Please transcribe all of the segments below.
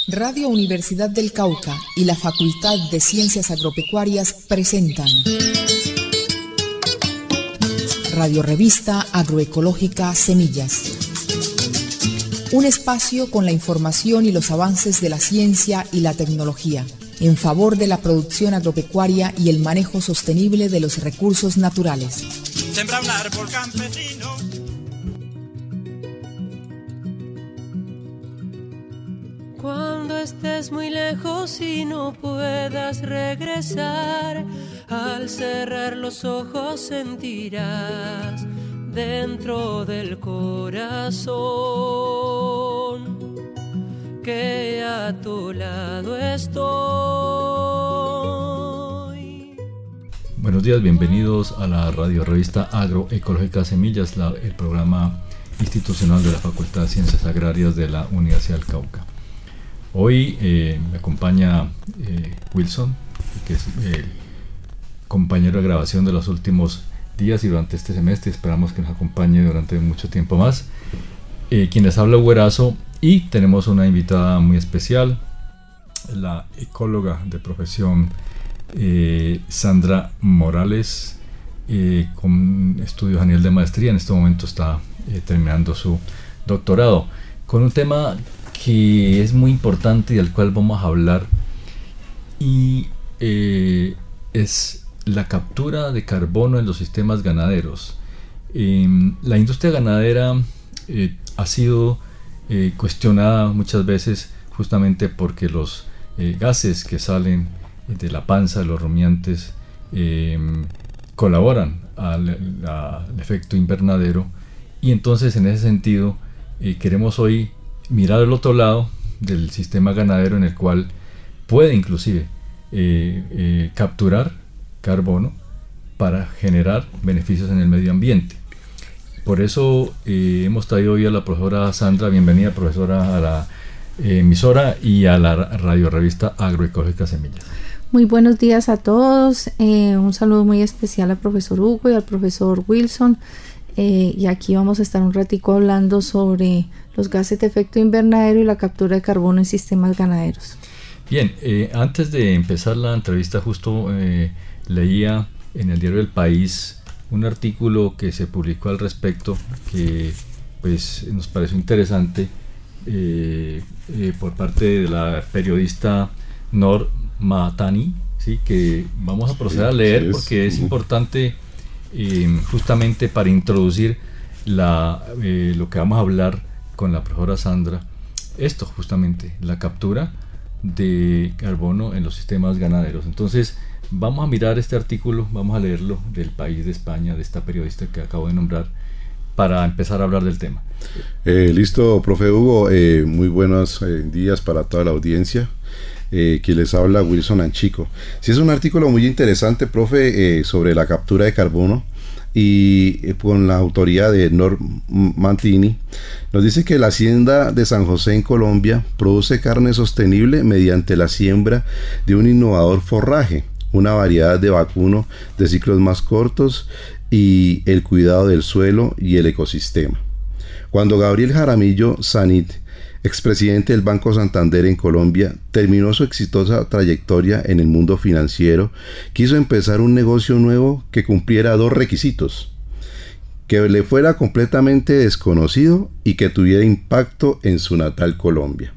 Radio Universidad del Cauca y la Facultad de Ciencias Agropecuarias presentan Radio Revista Agroecológica Semillas. Un espacio con la información y los avances de la ciencia y la tecnología en favor de la producción agropecuaria y el manejo sostenible de los recursos naturales. Sembra un árbol campesino. Cuando estés muy lejos y no puedas regresar, al cerrar los ojos sentirás dentro del corazón que a tu lado estoy. Buenos días, bienvenidos a la Radio Revista Agroecológica Semillas, el programa institucional de la Facultad de Ciencias Agrarias de la Universidad del Cauca. Hoy me acompaña Wilson, que es compañero de grabación de los últimos días y durante este semestre. Esperamos que nos acompañe durante mucho tiempo más. Quien les habla, Huerazo, y tenemos una invitada muy especial, la ecóloga de profesión Sandra Morales, con estudios a nivel de maestría. En este momento está terminando su doctorado, con un tema que es muy importante y del cual vamos a hablar, y es la captura de carbono en los sistemas ganaderos. La industria ganadera ha sido cuestionada muchas veces justamente porque los gases que salen de la panza de los rumiantes colaboran al efecto invernadero, y entonces en ese sentido queremos hoy mirar al otro lado del sistema ganadero, en el cual puede inclusive capturar carbono para generar beneficios en el medio ambiente. Por eso hemos traído hoy a la profesora Sandra. Bienvenida, profesora, a la emisora y a la Radio Revista Agroecológica Semillas. Muy buenos días a todos. Un saludo muy especial al profesor Hugo y al profesor Wilson. Y aquí vamos a estar un ratico hablando sobre los gases de efecto invernadero y la captura de carbono en sistemas ganaderos. Bien, antes de empezar la entrevista, justo leía en el diario El País un artículo que se publicó al respecto, que pues nos pareció interesante, por parte de la periodista Noor Mahtani, ¿sí? Que vamos a proceder a leer porque es importante, justamente para introducir lo que vamos a hablar con la profesora Sandra. Esto justamente, la captura de carbono en los sistemas ganaderos. Entonces vamos a mirar este artículo, vamos a leerlo, del País de España, de esta periodista que acabo de nombrar, para empezar a hablar del tema. Listo, profe Hugo. Muy buenos días para toda la audiencia. Quien les habla, Wilson Anchico. Sí, es un artículo muy interesante, profe, sobre la captura de carbono, y con la autoría de Noor Mahtani. Nos dice que la hacienda de San José en Colombia produce carne sostenible mediante la siembra de un innovador forraje, una variedad de vacuno de ciclos más cortos y el cuidado del suelo y el ecosistema. Cuando Gabriel Jaramillo Sanit, expresidente del Banco Santander en Colombia, terminó su exitosa trayectoria en el mundo financiero, quiso empezar un negocio nuevo que cumpliera dos requisitos: que le fuera completamente desconocido y que tuviera impacto en su natal Colombia.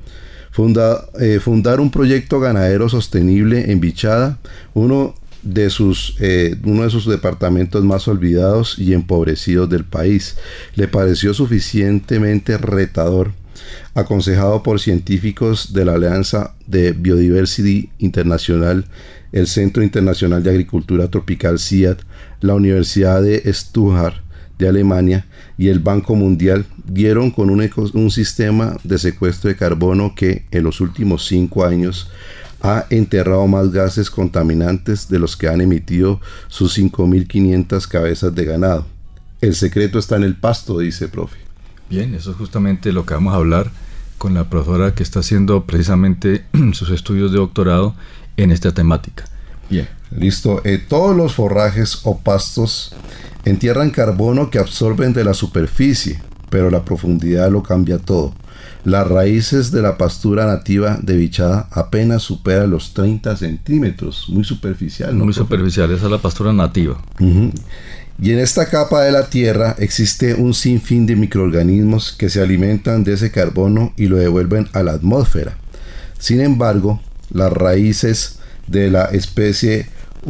Fundar un proyecto ganadero sostenible en Bichada, uno de sus departamentos más olvidados y empobrecidos del país, le pareció suficientemente retador. Aconsejado por científicos de la Alianza de Biodiversity Internacional, el Centro Internacional de Agricultura Tropical CIAT, la Universidad de Stuttgart de Alemania y el Banco Mundial, dieron con un sistema de secuestro de carbono que en los últimos 5 años ha enterrado más gases contaminantes de los que han emitido sus 5.500 cabezas de ganado. El secreto está en el pasto, dice, profe. Bien, eso es justamente lo que vamos a hablar con la profesora que está haciendo precisamente sus estudios de doctorado en esta temática. Bien, listo. Todos los forrajes o pastos entierran carbono que absorben de la superficie, pero la profundidad lo cambia todo. las raíces de la pastura nativa de bichada apenas superan los 30 centímetros, muy superficial, ¿no? Muy superficial, esa es la pastura nativa. Uh-huh. Y en esta capa de la tierra existe un sinfín de microorganismos que se alimentan de ese carbono y lo devuelven a la atmósfera. Sin embargo, las raíces de la especie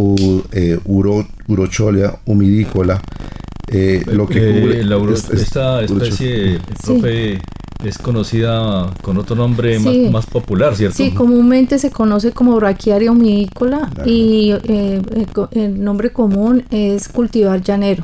Urocholia humidícola, lo que cubre esta especie, profe, es conocida con otro nombre más popular, ¿cierto? Sí, comúnmente se conoce como Brachiaria humidícola, y el nombre común es cultivar llanero.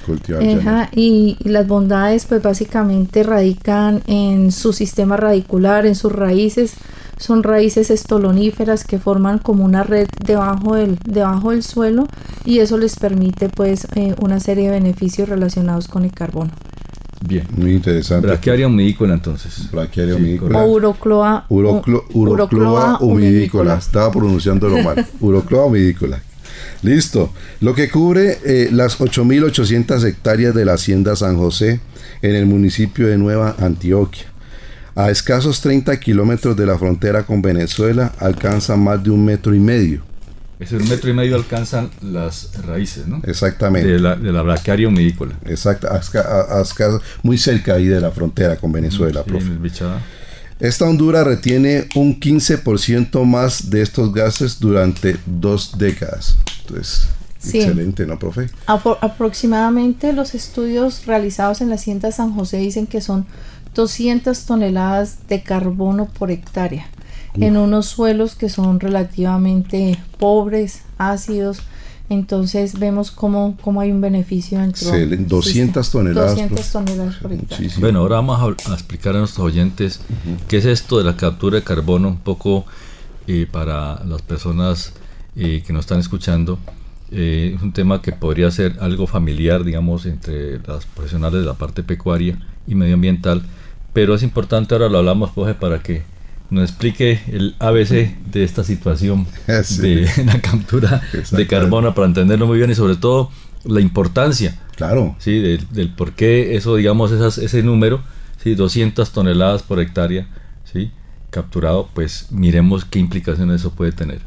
Y las bondades pues básicamente radican en su sistema radicular, en sus raíces. Son raíces estoloníferas que forman como una red debajo del suelo, y eso les permite pues una serie de beneficios relacionados con el carbono. Bien, muy interesante. Brachiaria humidícola, entonces. Brachiaria humidícola. O Urocloa humidícola. Estaba pronunciándolo mal. Urocloa humidícola. Listo. Lo que cubre las 8.800 hectáreas de la Hacienda San José en el municipio de Nueva Antioquia. A escasos 30 kilómetros de la frontera con Venezuela, alcanza más de 1,5 metros. Es 1,5 metros alcanzan las raíces, ¿no? Exactamente. De la brachiaria humidícola. Exacto, muy cerca ahí de la frontera con Venezuela, sí, profe. Bichada. Esta hondura retiene un 15% más de estos gases durante 2 décadas. Entonces, sí. Excelente, ¿no, profe? Aproximadamente los estudios realizados en la Hacienda San José dicen que son 200 toneladas de carbono por hectárea en unos suelos que son relativamente pobres, ácidos. Entonces vemos cómo hay un beneficio dentro. 200 toneladas. 200 toneladas por hectárea. Muchísimo. Bueno, ahora vamos a explicar a nuestros oyentes qué es esto de la captura de carbono, un poco para las personas que nos están escuchando. Es un tema que podría ser algo familiar, digamos, entre las profesionales de la parte pecuaria y medioambiental, pero es importante, ahora lo hablamos, Jorge, para que nos explique el ABC de esta situación de la captura de carbono, para entenderlo muy bien, y sobre todo la importancia, claro, ¿sí? del por qué eso, digamos, ese número, ¿sí? 200 toneladas por hectárea, ¿sí? Capturado, pues miremos qué implicaciones eso puede tener.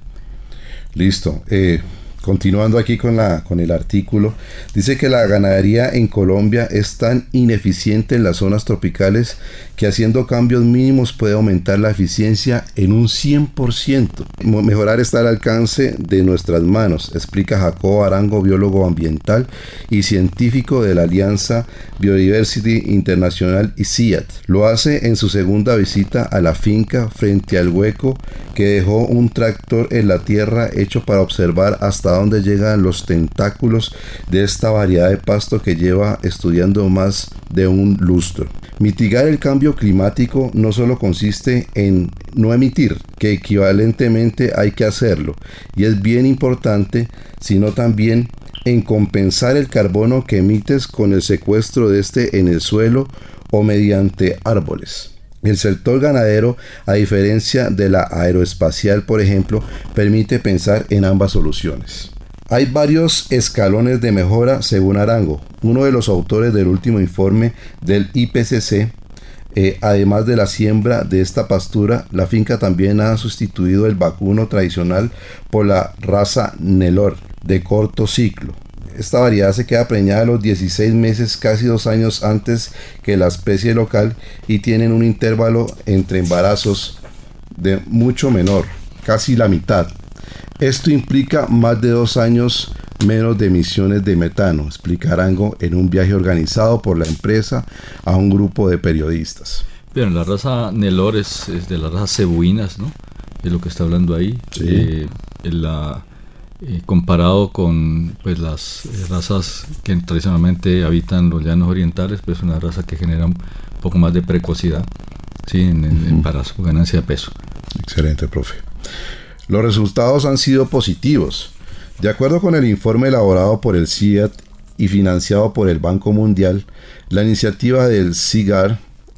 Listo. Continuando aquí con el artículo, dice que la ganadería en Colombia es tan ineficiente en las zonas tropicales que haciendo cambios mínimos puede aumentar la eficiencia en un 100%. Mejorar está al alcance de nuestras manos, explica Jacobo Arango, biólogo ambiental y científico de la Alianza Biodiversity Internacional y CIAT. Lo hace en su segunda visita a la finca frente al hueco que dejó un tractor en la tierra hecho para observar hasta dónde llegan los tentáculos de esta variedad de pasto que lleva estudiando más de un lustro. Mitigar el cambio climático no solo consiste en no emitir, que equivalentemente hay que hacerlo, y es bien importante, sino también en compensar el carbono que emites con el secuestro de este en el suelo o mediante árboles. El sector ganadero, a diferencia de la aeroespacial, por ejemplo, permite pensar en ambas soluciones. Hay varios escalones de mejora según Arango, uno de los autores del último informe del IPCC. Además de la siembra de esta pastura, la finca también ha sustituido el vacuno tradicional por la raza Nelore de corto ciclo. Esta variedad se queda preñada a los 16 meses, casi 2 años antes que la especie local, y tienen un intervalo entre embarazos de mucho menor, casi la mitad. Esto implica más de 2 años menos de emisiones de metano, explica Arango en un viaje organizado por la empresa a un grupo de periodistas. Bien, la raza Nelore es de las razas cebuinas, ¿no? Es lo que está hablando ahí. Sí. Comparado con pues las razas que tradicionalmente habitan los llanos orientales, pues es una raza que genera un poco más de precocidad, ¿sí? Para su ganancia de peso. Excelente, profe. Los resultados han sido positivos. De acuerdo con el informe elaborado por el CIAT y financiado por el Banco Mundial, la iniciativa del CIGAR,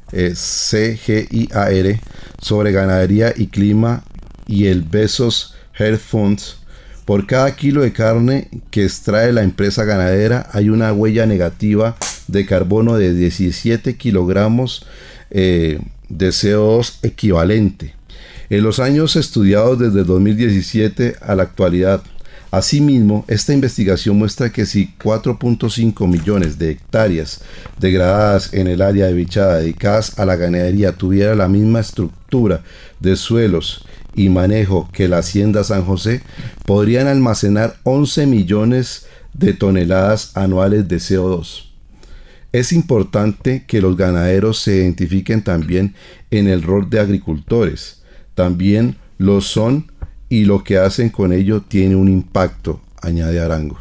CGIAR, sobre ganadería y clima, y el Bezos Health Funds, por cada kilo de carne que extrae la empresa ganadera hay una huella negativa de carbono de 17 kilogramos de CO2 equivalente en los años estudiados desde 2017 a la actualidad. Asimismo, esta investigación muestra que si 4.5 millones de hectáreas degradadas en el área de Bichada dedicadas a la ganadería tuviera la misma estructura de suelos y manejo que la Hacienda San José, podrían almacenar 11 millones de toneladas anuales de CO2. Es importante que los ganaderos se identifiquen también en el rol de agricultores. También lo son y lo que hacen con ello tiene un impacto, añade Arango.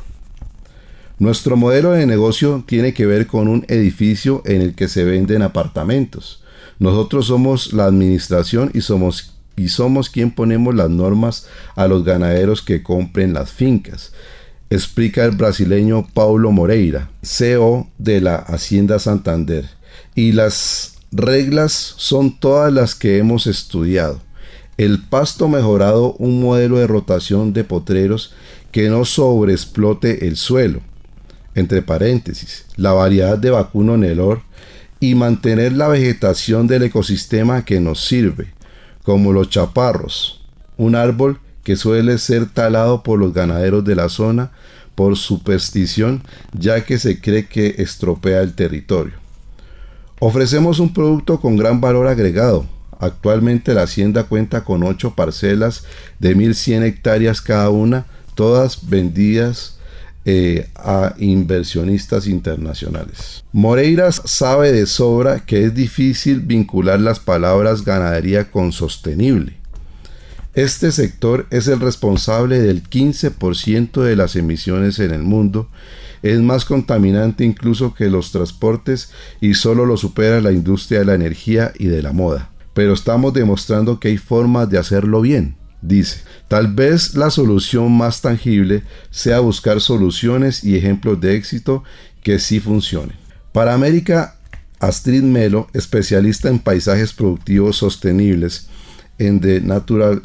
Nuestro modelo de negocio tiene que ver con un edificio en el que se venden apartamentos. Nosotros somos la administración y somos quien ponemos las normas a los ganaderos que compren las fincas, explica el brasileño Paulo Moreira, CEO de la Hacienda Santander. Y las reglas son todas las que hemos estudiado. El pasto mejorado, un modelo de rotación de potreros que no sobreexplote el suelo, entre paréntesis, la variedad de vacuno Nelor, y mantener la vegetación del ecosistema que nos sirve, como los chaparros, un árbol que suele ser talado por los ganaderos de la zona por superstición, ya que se cree que estropea el territorio. Ofrecemos un producto con gran valor agregado. Actualmente la hacienda cuenta con 8 parcelas de 1.100 hectáreas cada una, todas vendidas a inversionistas internacionales. Moreira sabe de sobra que es difícil vincular las palabras ganadería con sostenible. Este sector es el responsable del 15% de las emisiones en el mundo, es más contaminante incluso que los transportes y solo lo supera la industria de la energía y de la moda. Pero estamos demostrando que hay formas de hacerlo bien, dice. Tal vez la solución más tangible sea buscar soluciones y ejemplos de éxito que sí funcionen. Para América, Astrid Melo, especialista en paisajes productivos sostenibles en The Natural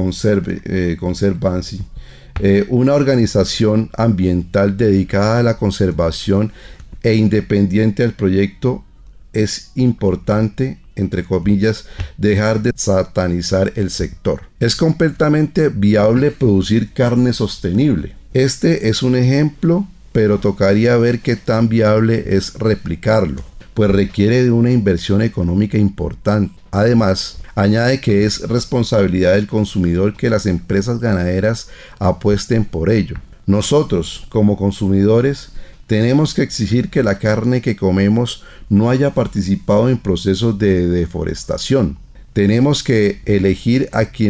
Conservancy, una organización ambiental dedicada a la conservación e independiente al proyecto, es importante, entre comillas, dejar de satanizar el sector. Es completamente viable producir carne sostenible. Este es un ejemplo, pero tocaría ver qué tan viable es replicarlo, pues requiere de una inversión económica importante. Además, añade que es responsabilidad del consumidor que las empresas ganaderas apuesten por ello. Nosotros, como consumidores, tenemos que exigir que la carne que comemos no haya participado en procesos de deforestación. Tenemos que elegir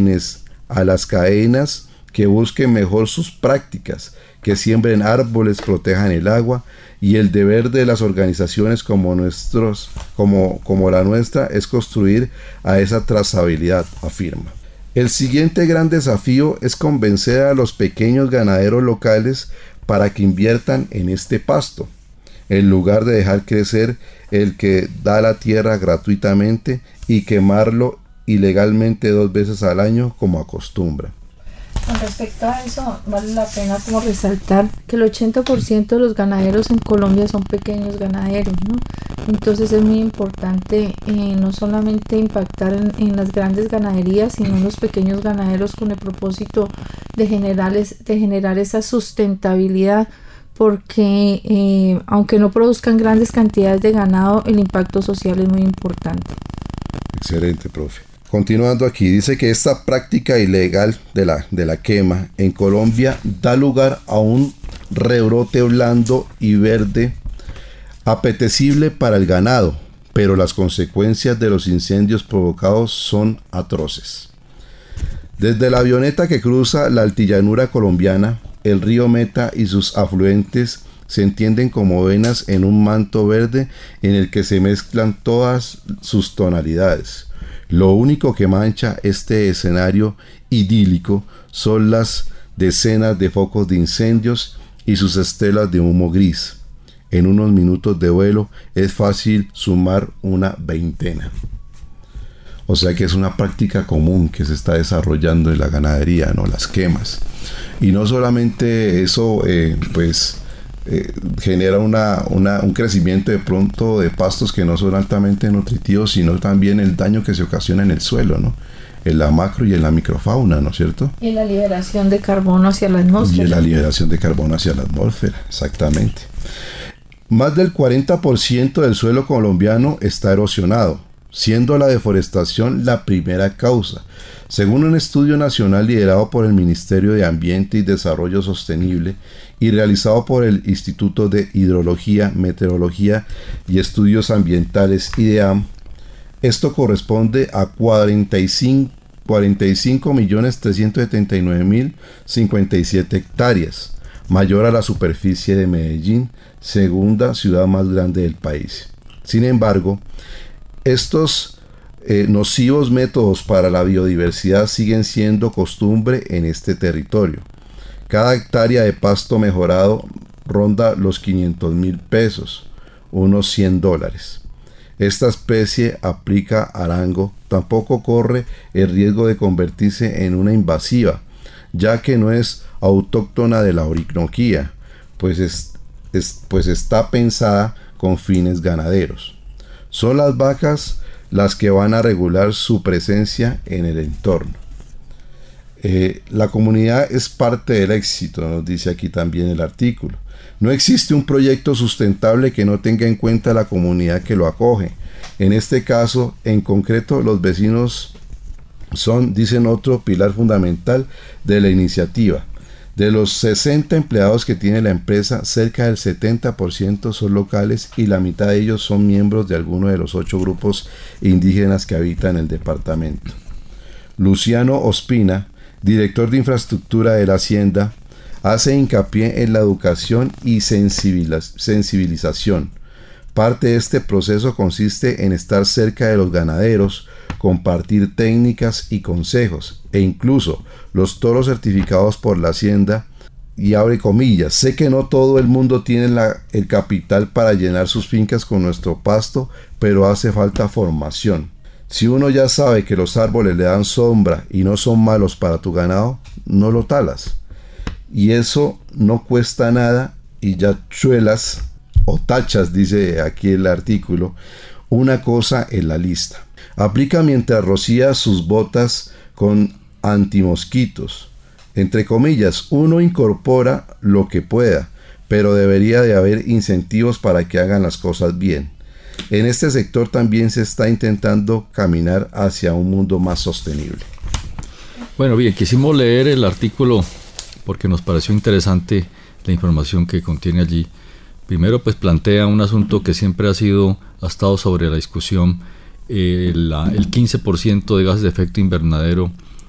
a las cadenas que busquen mejor sus prácticas, que siembren árboles, protejan el agua, y el deber de las organizaciones como la nuestra es construir a esa trazabilidad, afirma. El siguiente gran desafío es convencer a los pequeños ganaderos locales para que inviertan en este pasto, en lugar de dejar crecer el que da la tierra gratuitamente y quemarlo ilegalmente 2 veces al año como acostumbra. Con respecto a eso, vale la pena como resaltar que el 80% de los ganaderos en Colombia son pequeños ganaderos, ¿no? Entonces es muy importante no solamente impactar en las grandes ganaderías, sino en los pequeños ganaderos con el propósito de generar esa sustentabilidad, porque aunque no produzcan grandes cantidades de ganado, el impacto social es muy importante. Excelente, profe. Continuando aquí, dice que esta práctica ilegal de la quema en Colombia da lugar a un rebrote blando y verde apetecible para el ganado, pero las consecuencias de los incendios provocados son atroces. Desde la avioneta que cruza la altillanura colombiana, el río Meta y sus afluentes se entienden como venas en un manto verde en el que se mezclan todas sus tonalidades. Lo único que mancha este escenario idílico son las decenas de focos de incendios y sus estelas de humo gris. En unos minutos de vuelo es fácil sumar una 20. O sea que es una práctica común que se está desarrollando en la ganadería, ¿no? Las quemas. Y no solamente eso, genera un crecimiento de pronto de pastos que no son altamente nutritivos, sino también el daño que se ocasiona en el suelo, ¿no? En la macro y en la microfauna, ¿no es cierto? Y la liberación de carbono hacia la atmósfera. Y la liberación de carbono hacia la atmósfera, exactamente. Más del 40% del suelo colombiano está erosionado, siendo la deforestación la primera causa. Según un estudio nacional liderado por el Ministerio de Ambiente y Desarrollo Sostenible y realizado por el Instituto de Hidrología, Meteorología y Estudios Ambientales IDEAM, esto corresponde a 45.379.057 hectáreas, mayor a la superficie de Medellín, segunda ciudad más grande del país. Sin embargo, estos nocivos métodos para la biodiversidad siguen siendo costumbre en este territorio. Cada hectárea de pasto mejorado ronda los 500.000 pesos, unos $100. Esta especie aplica arango, tampoco corre el riesgo de convertirse en una invasiva, ya que no es autóctona de la Orinoquía, pues está pensada con fines ganaderos. Son las vacas las que van a regular su presencia en el entorno. La comunidad es parte del éxito, nos dice aquí también el artículo. No existe un proyecto sustentable que no tenga en cuenta la comunidad que lo acoge. En este caso, en concreto, los vecinos son, dicen, otro pilar fundamental de la iniciativa. De los 60 empleados que tiene la empresa, cerca del 70% son locales y la mitad de ellos son miembros de alguno de los 8 grupos indígenas que habitan el departamento. Luciano Ospina, director de infraestructura de la hacienda, hace hincapié en la educación y sensibilización. Parte de este proceso consiste en estar cerca de los ganaderos, compartir técnicas y consejos, e incluso los toros certificados por la hacienda, y abre comillas, sé que no todo el mundo tiene el capital para llenar sus fincas con nuestro pasto, pero hace falta formación. Si uno ya sabe que los árboles le dan sombra y no son malos para tu ganado, no lo talas. Y eso no cuesta nada y ya chuelas o tachas, dice aquí el artículo, una cosa en la lista. Aplica mientras rocía sus botas con antimosquitos. Entre comillas, uno incorpora lo que pueda, pero debería de haber incentivos para que hagan las cosas bien. En este sector también se está intentando caminar hacia un mundo más sostenible. Bueno, bien, quisimos leer el artículo porque nos pareció interesante la información que contiene allí. Primero, pues plantea un asunto que siempre ha estado sobre la discusión, el 15% de gases de efecto invernadero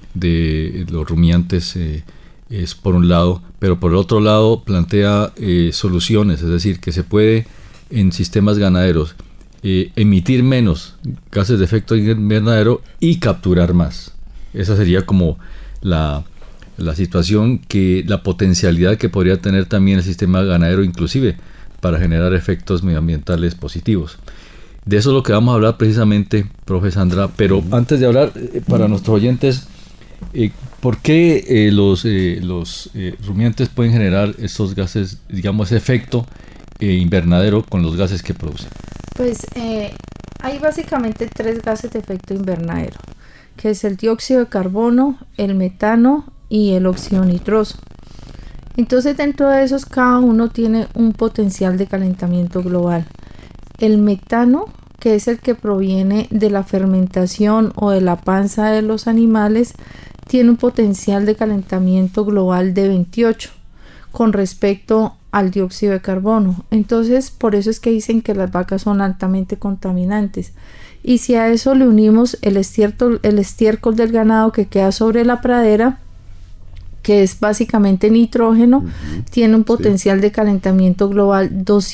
de los rumiantes es por un lado, pero por el otro lado plantea soluciones, es decir, que se puede en sistemas ganaderos emitir menos gases de efecto invernadero y capturar más. Esa sería como la situación, la potencialidad que podría tener también el sistema ganadero, inclusive para generar efectos medioambientales positivos. De eso es lo que vamos a hablar precisamente, profe Sandra, pero antes de hablar, para nuestros oyentes, ¿por qué los rumiantes pueden generar estos gases, digamos, ese efecto invernadero con los gases que producen? Pues hay básicamente 3 gases de efecto invernadero, que es el dióxido de carbono, el metano y el óxido nitroso. Entonces, dentro de esos, cada uno tiene un potencial de calentamiento global. El metano, que es el que proviene de la fermentación o de la panza de los animales, tiene un potencial de calentamiento global de 28 con respecto al dióxido de carbono. Entonces, por eso es que dicen que las vacas son altamente contaminantes. Y si a eso le unimos el estiércol del ganado que queda sobre la pradera, que es básicamente nitrógeno, tiene un potencial de calentamiento global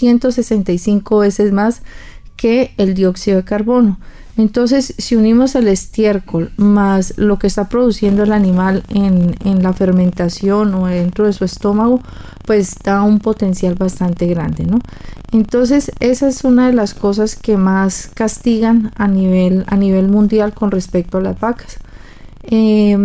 265 veces más que el dióxido de carbono. Entonces, si unimos el estiércol más lo que está produciendo el animal en la fermentación o dentro de su estómago, pues da un potencial bastante grande, ¿no? Entonces, esa es una de las cosas que más castigan a nivel mundial con respecto a las vacas.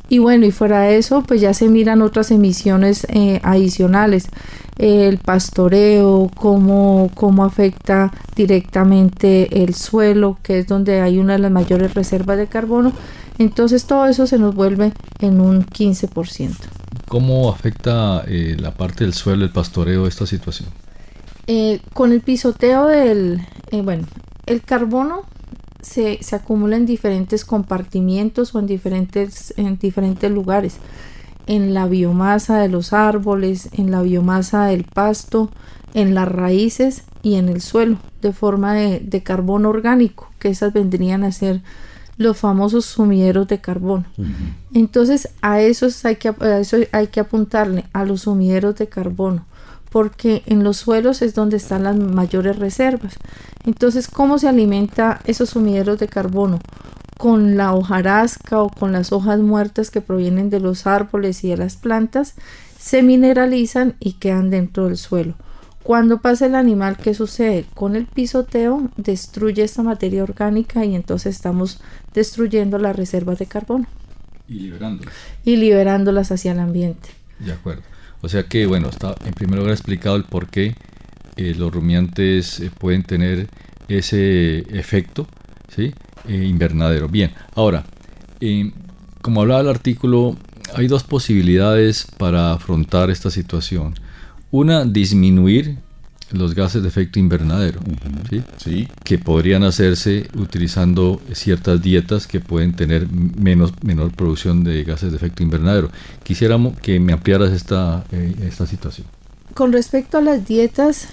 Y bueno, y fuera de eso, pues ya se miran otras emisiones adicionales. El pastoreo, cómo afecta directamente el suelo, que es donde hay una de las mayores reservas de carbono. Entonces todo eso se nos vuelve en un 15%. ¿Cómo afecta la parte del suelo, el pastoreo, esta situación? Con el pisoteo el carbono se acumula en diferentes compartimientos o en diferentes lugares, en la biomasa de los árboles, en la biomasa del pasto, en las raíces y en el suelo, de forma de carbono orgánico, que esas vendrían a ser los famosos sumideros de carbono. Entonces a eso hay que apuntarle, a los sumideros de carbono, porque en los suelos es donde están las mayores reservas. Entonces, ¿cómo se alimenta esos sumideros de carbono? Con la hojarasca o con las hojas muertas que provienen de los árboles y de las plantas, se mineralizan y quedan dentro del suelo. Cuando pasa el animal, ¿qué sucede? Con el pisoteo destruye esta materia orgánica y entonces estamos destruyendo las reservas de carbono. Y liberándolas hacia el ambiente. De acuerdo. O sea que, bueno, está en primer lugar explicado el por qué los rumiantes pueden tener ese efecto, ¿sí? Invernadero. Bien, ahora, como hablaba el artículo, hay dos posibilidades para afrontar esta situación. Una, disminuir los gases de efecto invernadero, ¿sí? Sí. Que podrían hacerse utilizando ciertas dietas que pueden tener menor producción de gases de efecto invernadero. Quisiéramos que me ampliaras esta situación. Con respecto a las dietas,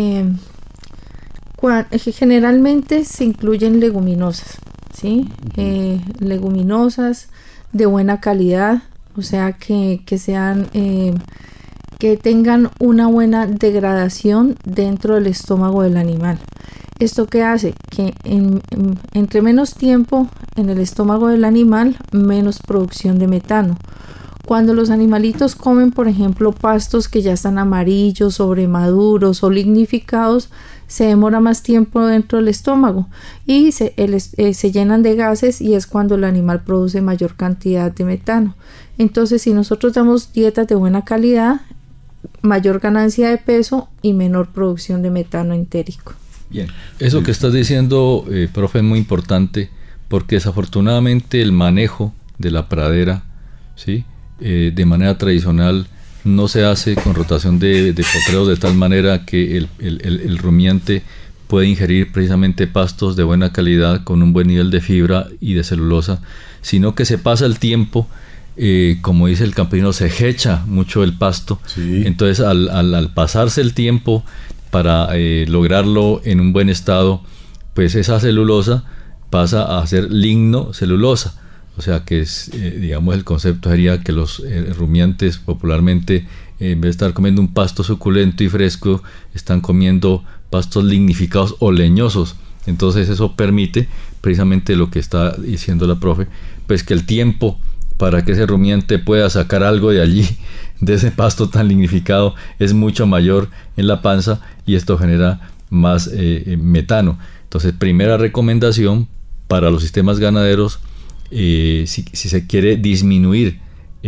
generalmente se incluyen leguminosas, ¿sí? Leguminosas de buena calidad, o sea que sean que tengan una buena degradación dentro del estómago del animal. ¿Esto qué hace? Que entre menos tiempo en el estómago del animal, menos producción de metano. Cuando los animalitos comen, por ejemplo, pastos que ya están amarillos, sobremaduros o lignificados, se demora más tiempo dentro del estómago y se llenan de gases, y es cuando el animal produce mayor cantidad de metano. Entonces, si nosotros damos dietas de buena calidad, mayor ganancia de peso y menor producción de metano entérico. Bien, eso que estás diciendo, profe, es muy importante, porque desafortunadamente el manejo de la pradera, ¿sí? De manera tradicional no se hace con rotación de potreros, de tal manera que el rumiante puede ingerir precisamente pastos de buena calidad con un buen nivel de fibra y de celulosa, sino que se pasa el tiempo, como dice el campesino, se hecha mucho el pasto. Sí. Entonces al pasarse el tiempo para lograrlo en un buen estado, pues esa celulosa pasa a ser lignocelulosa. O sea que digamos, el concepto sería que los rumiantes popularmente, en vez de estar comiendo un pasto suculento y fresco, están comiendo pastos lignificados o leñosos. Entonces eso permite precisamente lo que está diciendo la profe, pues que el tiempo para que ese rumiante pueda sacar algo de allí, de ese pasto tan lignificado, es mucho mayor en la panza, y esto genera más metano. Entonces, primera recomendación para los sistemas ganaderos, si se quiere disminuir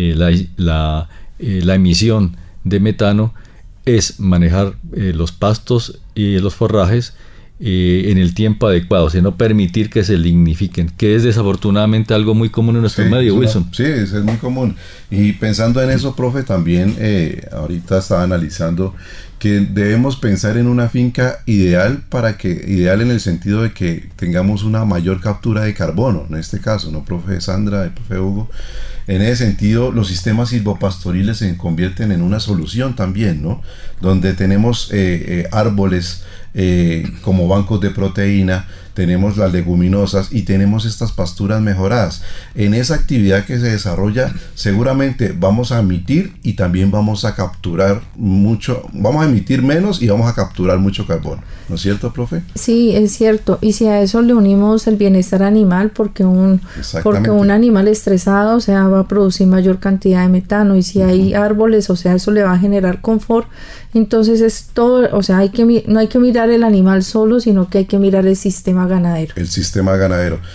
la emisión de metano, es manejar los pastos y los forrajes en el tiempo adecuado, o sea, no permitir que se lignifiquen, que es desafortunadamente algo muy común en nuestro medio, Wilson. Sí, es muy común. Y pensando en eso, profe, también ahorita estaba analizando que debemos pensar en una finca ideal ideal en el sentido de que tengamos una mayor captura de carbono, en este caso, ¿no, profe Sandra, profe Hugo? En ese sentido, los sistemas silvopastoriles se convierten en una solución también, ¿no? Donde tenemos árboles como bancos de proteína, tenemos las leguminosas y tenemos estas pasturas mejoradas. En esa actividad que se desarrolla, seguramente vamos a emitir y también vamos a capturar mucho, vamos a emitir menos y vamos a capturar mucho carbono. ¿No es cierto, profe? Sí, es cierto. Y si a eso le unimos el bienestar animal, porque un animal estresado, o sea, va a producir mayor cantidad de metano, y si hay árboles, o sea, eso le va a generar confort. Entonces es todo, o sea, no hay que mirar el animal solo, sino que hay que mirar el sistema ganadero. El sistema ganadero.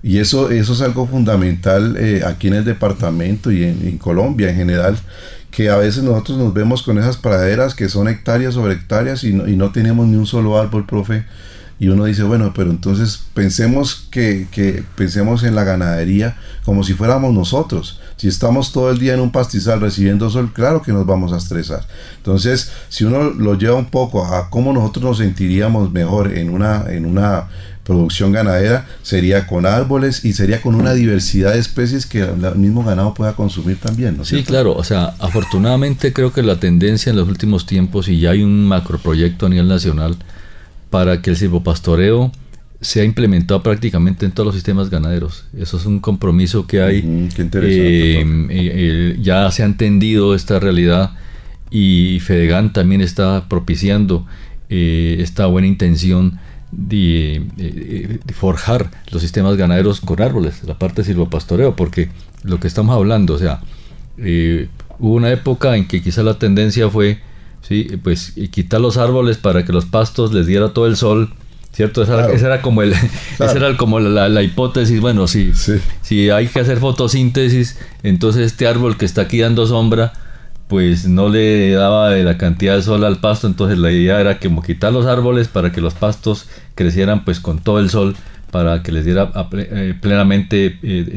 Y eso es algo fundamental aquí en el departamento y en Colombia en general, que a veces nosotros nos vemos con esas praderas que son hectáreas sobre hectáreas y no tenemos ni un solo árbol, profe. Y uno dice, bueno, pero entonces pensemos pensemos en la ganadería como si fuéramos nosotros. Si estamos todo el día en un pastizal recibiendo sol, claro que nos vamos a estresar. Entonces, si uno lo lleva un poco a cómo nosotros nos sentiríamos mejor en una producción ganadera, sería con árboles y sería con una diversidad de especies que el mismo ganado pueda consumir también, ¿no es cierto? Sí, claro, o sea, afortunadamente creo que la tendencia en los últimos tiempos, y ya hay un macroproyecto a nivel nacional para que el silvopastoreo sea implementado prácticamente en todos los sistemas ganaderos. Eso es un compromiso que hay. Qué interesante. Ya se ha entendido esta realidad y Fedegan también está propiciando esta buena intención de forjar los sistemas ganaderos con árboles, la parte de silvopastoreo, porque lo que estamos hablando, o sea, hubo una época en que quizá la tendencia fue, sí, pues quitar los árboles para que los pastos les diera todo el sol, ¿cierto? Esa era como esa era como la hipótesis. Bueno, si hay que hacer fotosíntesis, entonces este árbol que está aquí dando sombra, pues no le daba la cantidad de sol al pasto, entonces la idea era como quitar los árboles para que los pastos crecieran pues con todo el sol, para que les diera plenamente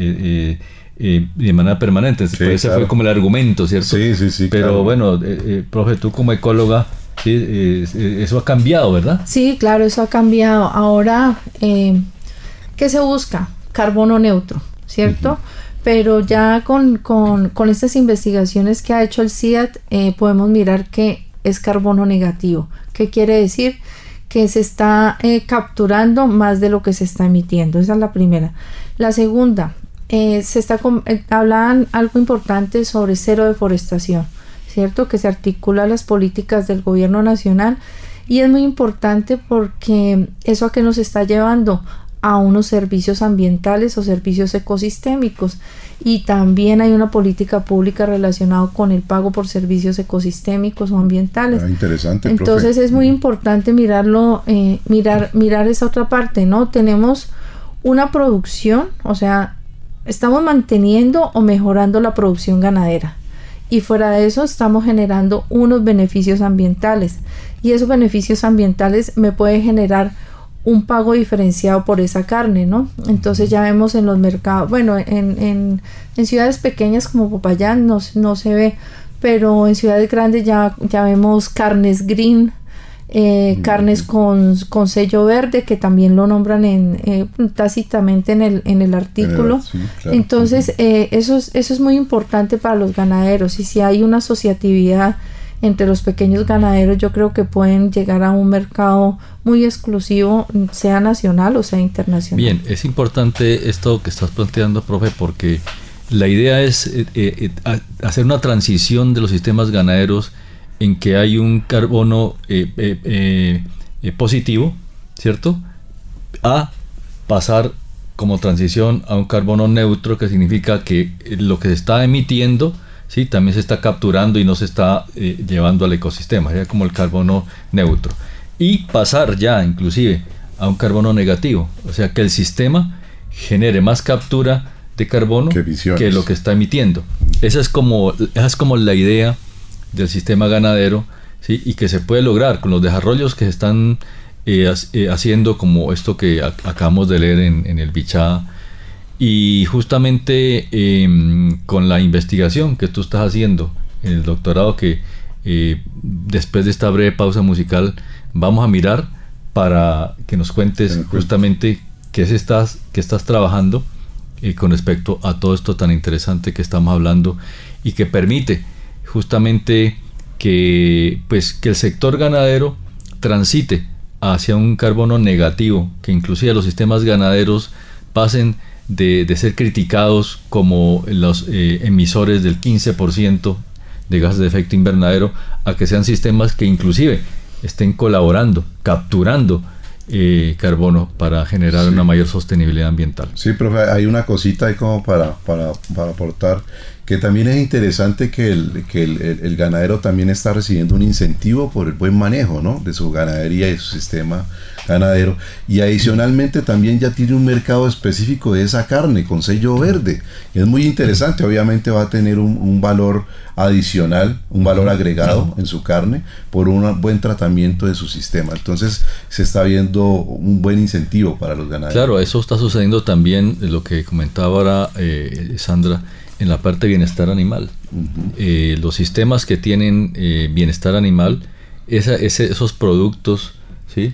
de manera permanente. Sí, ese fue como el argumento, ¿cierto? Sí. Pero claro. Bueno, profe, tú como ecóloga, sí, eso ha cambiado, ¿verdad? Sí, claro, eso ha cambiado. Ahora, ¿qué se busca? Carbono neutro, ¿cierto? Uh-huh. Pero ya con estas investigaciones que ha hecho el CIAT, podemos mirar que es carbono negativo. ¿Qué quiere decir? Que se está capturando más de lo que se está emitiendo. Esa es la primera. La segunda, hablaban algo importante sobre cero deforestación, ¿cierto? Que se articula las políticas del gobierno nacional, y es muy importante porque eso a qué nos está llevando, a unos servicios ambientales o servicios ecosistémicos, y también hay una política pública relacionada con el pago por servicios ecosistémicos o ambientales. Interesante. Entonces, profe, es muy importante mirarlo, mirar esa otra parte, ¿no? Tenemos una producción, o sea, estamos manteniendo o mejorando la producción ganadera, y fuera de eso estamos generando unos beneficios ambientales, y esos beneficios ambientales me pueden generar un pago diferenciado por esa carne, ¿no? Entonces ya vemos en los mercados, bueno, en ciudades pequeñas como Popayán no se ve, pero en ciudades grandes ya vemos carnes green, carnes con sello verde, que también lo nombran tácitamente en el artículo. Sí, claro. Entonces eso es muy importante para los ganaderos, y si hay una asociatividad entre los pequeños ganaderos, yo creo que pueden llegar a un mercado muy exclusivo, sea nacional o sea internacional. Bien, es importante esto que estás planteando, profe, porque la idea es hacer una transición de los sistemas ganaderos en que hay un carbono positivo, ¿cierto? A pasar como transición a un carbono neutro, que significa que lo que se está emitiendo, sí, también se está capturando y no se está llevando al ecosistema, ya como el carbono neutro, y pasar ya inclusive a un carbono negativo, o sea que el sistema genere más captura de carbono que lo que está emitiendo. Esa es como la idea del sistema ganadero, ¿sí? Y que se puede lograr con los desarrollos que se están haciendo, como esto que acabamos de leer en el Bichada. Y justamente con la investigación que tú estás haciendo en el doctorado, que después de esta breve pausa musical vamos a mirar para que nos cuentes justamente qué estás trabajando con respecto a todo esto tan interesante que estamos hablando, y que permite justamente que el sector ganadero transite hacia un carbono negativo, que inclusive los sistemas ganaderos pasen de ser criticados como los emisores del 15% de gases de efecto invernadero, a que sean sistemas que inclusive estén colaborando, capturando carbono para generar una mayor sostenibilidad ambiental. Sí, profe, hay una cosita ahí como para aportar, que también es interesante que el ganadero también está recibiendo un incentivo por el buen manejo, ¿no?, de su ganadería y su sistema ganadero, y adicionalmente también ya tiene un mercado específico de esa carne con sello verde. Es muy interesante, obviamente va a tener un valor adicional, un valor agregado en su carne por un buen tratamiento de su sistema. Entonces se está viendo un buen incentivo para los ganaderos. Claro, eso está sucediendo también, lo que comentaba ahora Sandra, en la parte de bienestar animal. Los sistemas que tienen bienestar animal, esos productos, ¿sí?,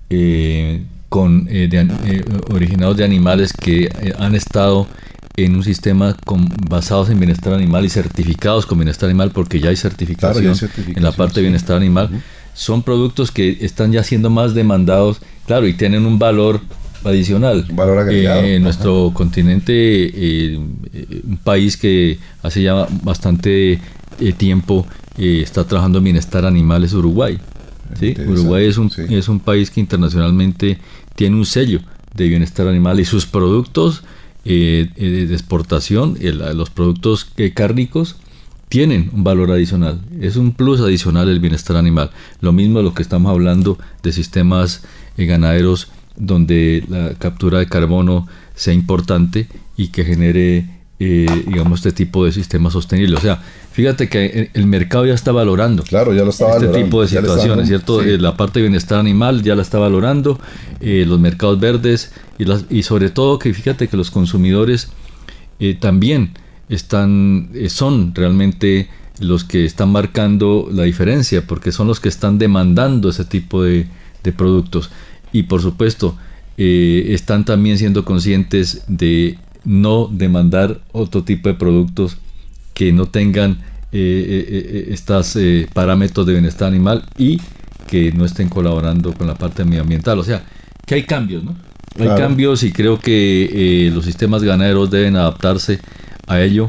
originados de animales que han estado en un sistema basados en bienestar animal y certificados con bienestar animal, porque ya hay certificación, en la parte de bienestar animal, son productos que están ya siendo más demandados, claro, y tienen un valor adicional. Valor agregado. En nuestro continente, un país que hace ya bastante tiempo está trabajando en bienestar animal es Uruguay. ¿Sí? Uruguay es un país que internacionalmente tiene un sello de bienestar animal, y sus productos de exportación, los productos cárnicos, tienen un valor adicional. Es un plus adicional el bienestar animal. Lo mismo de lo que estamos hablando de sistemas ganaderos, donde la captura de carbono sea importante y que genere digamos, este tipo de sistemas sostenibles. O sea, fíjate que el mercado ya está valorando, claro, ya lo está valorando, tipo de situaciones, ¿cierto? Sí. La parte de bienestar animal ya la está valorando, los mercados verdes, y sobre todo que fíjate que los consumidores también son realmente los que están marcando la diferencia, porque son los que están demandando ese tipo de productos, y por supuesto están también siendo conscientes de no demandar otro tipo de productos que no tengan estos parámetros de bienestar animal y que no estén colaborando con la parte medioambiental. O sea, que hay cambios, ¿no? Claro. Hay cambios, y creo que los sistemas ganaderos deben adaptarse a ello,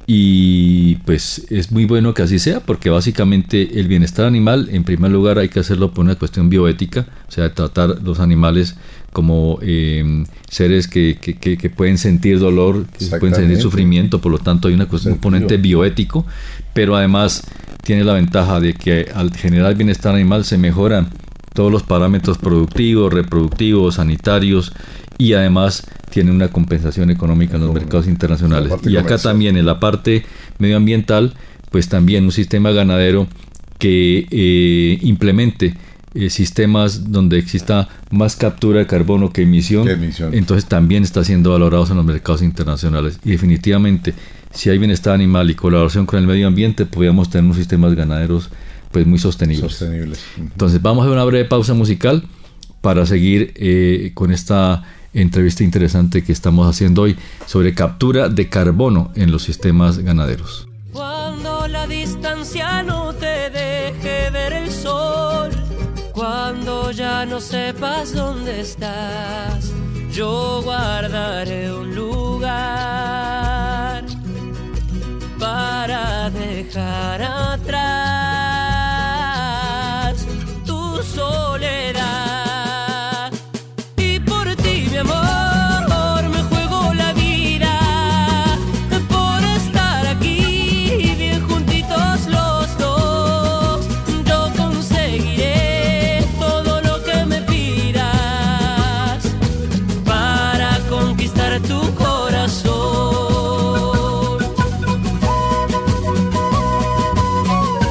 y pues es muy bueno que así sea, porque básicamente el bienestar animal, en primer lugar, hay que hacerlo por una cuestión bioética, o sea, tratar los animales como seres que pueden sentir dolor, que pueden sentir sufrimiento, por lo tanto hay un componente bioético, pero además tiene la ventaja de que al generar bienestar animal se mejoran todos los parámetros productivos, reproductivos, sanitarios, y además tiene una compensación económica en los mercados internacionales. Y acá también en la parte medioambiental, pues también un sistema ganadero que implemente sistemas donde exista más captura de carbono que emisión, entonces también está siendo valorados en los mercados internacionales. Y definitivamente, si hay bienestar animal y colaboración con el medio ambiente, podríamos tener unos sistemas ganaderos pues muy sostenibles. Entonces vamos a hacer una breve pausa musical para seguir con esta entrevista interesante que estamos haciendo hoy sobre captura de carbono en los sistemas ganaderos. Cuando la distancia no te deje ver el sol, cuando ya no sepas dónde estás, yo guardaré un lugar para dejar atrás tu soledad. Y por ti, mi amor, me juego la vida, por estar aquí bien juntitos los dos. Yo conseguiré todo lo que me pidas para conquistar tu corazón.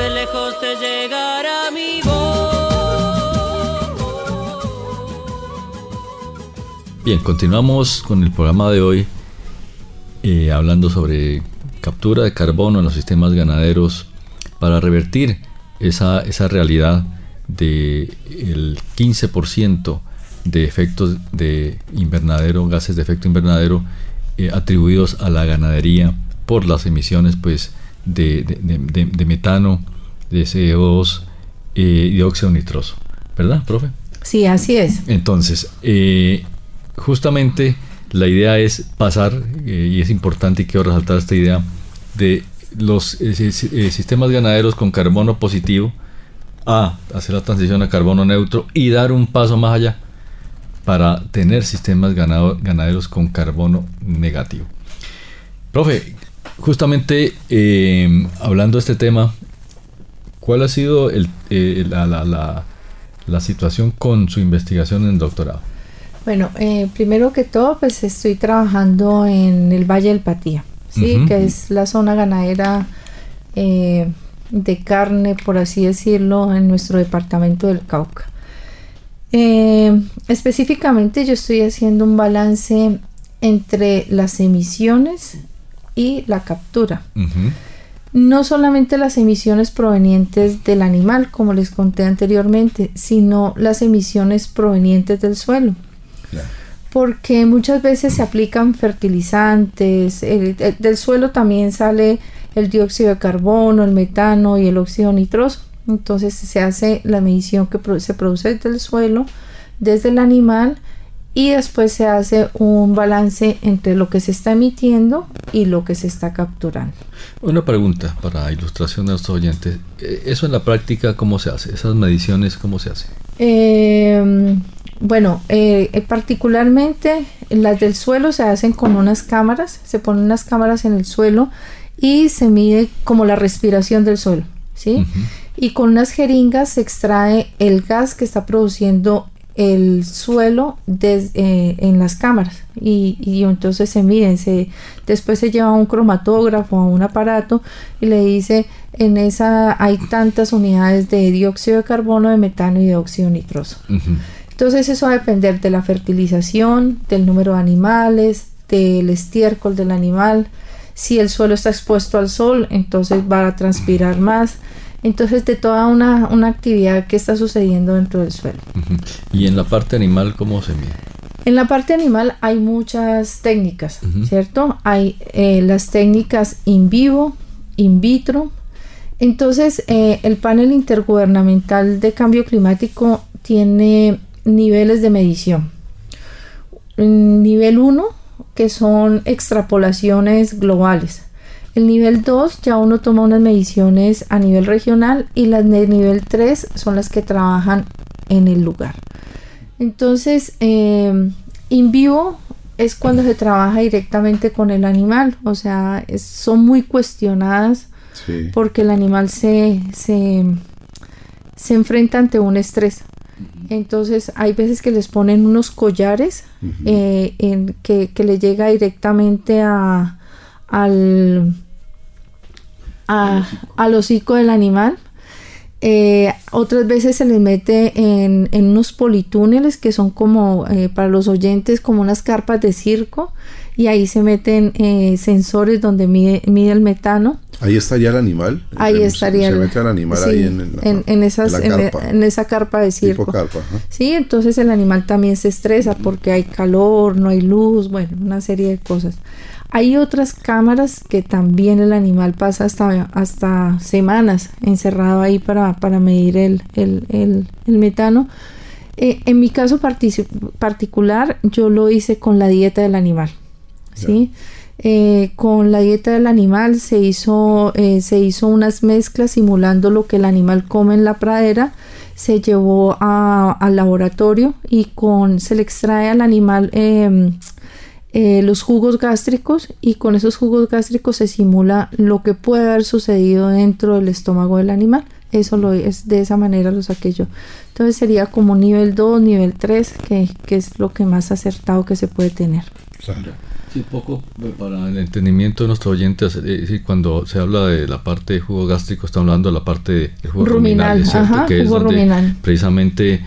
de lejos te llegará mi voz. Bien, continuamos con el programa de hoy hablando sobre captura de carbono en los sistemas ganaderos para revertir esa realidad del 15% de efectos de invernadero, gases de efecto invernadero atribuidos a la ganadería por las emisiones pues de metano, de CO2 y dióxido nitroso, ¿verdad, profe? Sí, así es. Entonces, justamente la idea es pasar, y es importante y quiero resaltar esta idea, de los sistemas ganaderos con carbono positivo a hacer la transición a carbono neutro y dar un paso más allá para tener sistemas ganaderos con carbono negativo. Profe, justamente hablando de este tema, ¿cuál ha sido la situación con su investigación en doctorado? Bueno, primero que todo, pues estoy trabajando en el Valle del Patía, ¿sí? Uh-huh. Que es la zona ganadera de carne, por así decirlo, en nuestro departamento del Cauca. Específicamente yo estoy haciendo un balance entre las emisiones y la captura. Uh-huh. No solamente las emisiones provenientes del animal, como les conté anteriormente, sino las emisiones provenientes del suelo. Porque muchas veces se aplican fertilizantes, del suelo también sale el dióxido de carbono, el metano y el óxido nitroso. Entonces se hace la medición que se produce desde el suelo, desde el animal, y después se hace un balance entre lo que se está emitiendo y lo que se está capturando. Una pregunta para ilustración de nuestros oyentes. ¿Eso en la práctica cómo se hace? ¿Esas mediciones cómo se hacen? Bueno, particularmente las del suelo se hacen con unas cámaras, se ponen unas cámaras en el suelo y se mide como la respiración del suelo, ¿sí? Uh-huh. Y con unas jeringas se extrae el gas que está produciendo el suelo en las cámaras y entonces se miden, después se lleva a un cromatógrafo, a un aparato y le dice en esa hay tantas unidades de dióxido de carbono, de metano y de óxido nitroso. Uh-huh. Entonces eso va a depender de la fertilización, del número de animales, del estiércol del animal. Si el suelo está expuesto al sol, entonces va a transpirar más. Entonces de toda una actividad que está sucediendo dentro del suelo. Uh-huh. ¿Y en la parte animal cómo se mide? En la parte animal hay muchas técnicas, uh-huh. ¿cierto? Hay las técnicas in vivo, in vitro. Entonces el panel intergubernamental de cambio climático tiene niveles de medición. Nivel 1, que son extrapolaciones globales. El nivel 2 ya uno toma unas mediciones a nivel regional y las de nivel 3 son las que trabajan en el lugar. Entonces, in vivo es cuando se trabaja directamente con el animal, o sea, son muy cuestionadas sí. Porque el animal se enfrenta ante un estrés. Entonces hay veces que les ponen unos collares uh-huh. Que le llega directamente al hocico del animal. Otras veces se les mete en unos politúneles que son como para los oyentes como unas carpas de circo y ahí se meten sensores donde mide el metano. Ahí estaría el animal. Ahí estaría. Se mete al animal sí, ahí en esa carpa de circo. Tipo carpa, ¿eh? Sí, entonces el animal también se estresa porque hay calor, no hay luz, bueno, una serie de cosas. Hay otras cámaras que también el animal pasa hasta semanas encerrado ahí para medir el metano. En mi caso particular, yo lo hice con la dieta del animal, ¿sí? Con la dieta del animal se hizo unas mezclas simulando lo que el animal come en la pradera, se llevó al laboratorio y se le extrae al animal los jugos gástricos y con esos jugos gástricos se simula lo que puede haber sucedido dentro del estómago del animal. Eso es de esa manera lo saqué yo. Entonces sería como nivel 2, nivel 3, que es lo que más acertado que se puede tener. Claro. Sí, poco para el entendimiento de nuestros oyentes, cuando se habla de la parte de jugo gástrico, estamos hablando de la parte del jugo ruminal, ¿cierto? Ajá, que es donde ruminal. Precisamente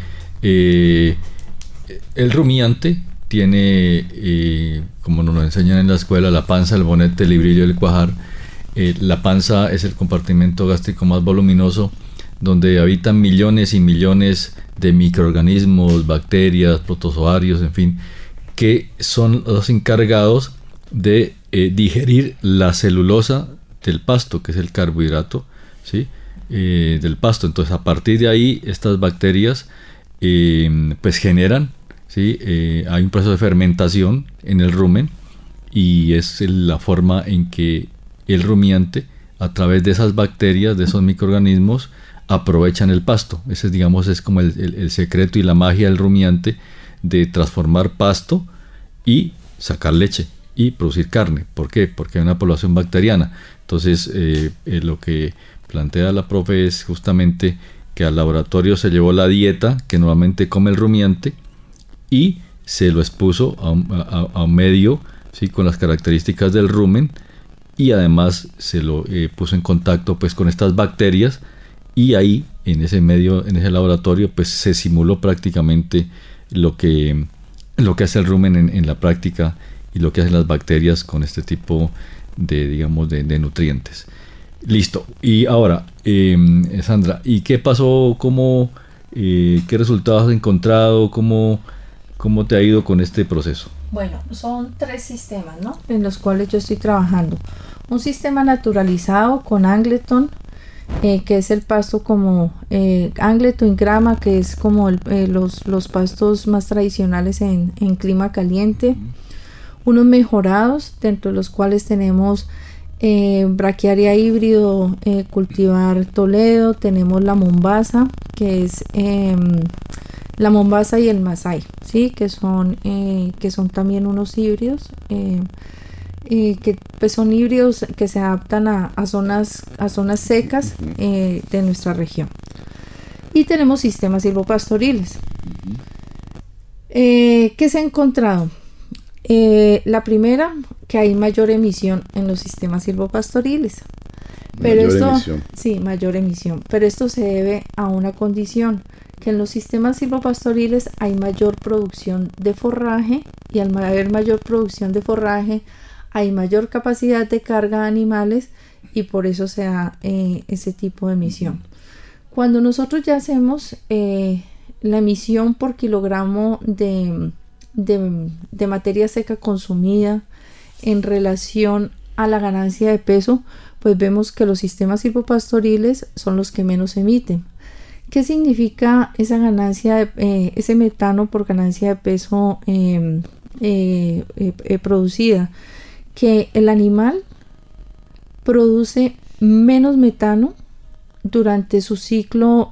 el rumiante tiene, como nos lo enseñan en la escuela, la panza, el bonete, el librillo y el cuajar. La panza es el compartimento gástrico más voluminoso, donde habitan millones y millones de microorganismos, bacterias, protozoarios, en fin, que son los encargados de digerir la celulosa del pasto, que es el carbohidrato, ¿sí? Del pasto. Entonces, a partir de ahí, estas bacterias pues generan, ¿sí? Hay un proceso de fermentación en el rumen, y es la forma en que el rumiante, a través de esas bacterias, de esos microorganismos, aprovechan el pasto. Ese, digamos, es como el secreto y la magia del rumiante, de transformar pasto y sacar leche y producir carne. ¿Por qué? Porque hay una población bacteriana. Entonces, lo que plantea la profe es justamente que al laboratorio se llevó la dieta que normalmente come el rumiante y se lo expuso a un medio, ¿sí? Con las características del rumen, y además se lo puso en contacto pues con estas bacterias, y ahí en ese medio, en ese laboratorio, pues se simuló prácticamente lo que hace el rumen en la práctica, y lo que hacen las bacterias con este tipo de, digamos, de nutrientes. Listo. Y ahora, Sandra, ¿y qué pasó? ¿Qué resultados has encontrado? ¿Cómo te ha ido con este proceso? Bueno, son 3 sistemas, ¿no?, en los cuales yo estoy trabajando. Un sistema naturalizado con Angleton, que es el pasto como Angleton grama, que es como los pastos más tradicionales en clima caliente. Unos mejorados, dentro de los cuales tenemos braquiaria híbrido, cultivar Toledo, tenemos la Mombasa, que es la Mombasa y el Masai, ¿sí? que son también unos híbridos, que pues son híbridos que se adaptan a zonas secas de nuestra región. Y tenemos sistemas silvopastoriles. ¿Qué se ha encontrado? La primera, que hay mayor emisión en los sistemas silvopastoriles. Mayor emisión. Pero esto se debe a una condición, que en los sistemas silvopastoriles hay mayor producción de forraje, y al haber mayor producción de forraje hay mayor capacidad de carga de animales, y por eso se da ese tipo de emisión. Cuando nosotros ya hacemos la emisión por kilogramo de materia seca consumida en relación a la ganancia de peso, pues vemos que los sistemas silvopastoriles son los que menos emiten. ¿Qué significa esa ganancia, ese metano por ganancia de peso producida? Que el animal produce menos metano durante su ciclo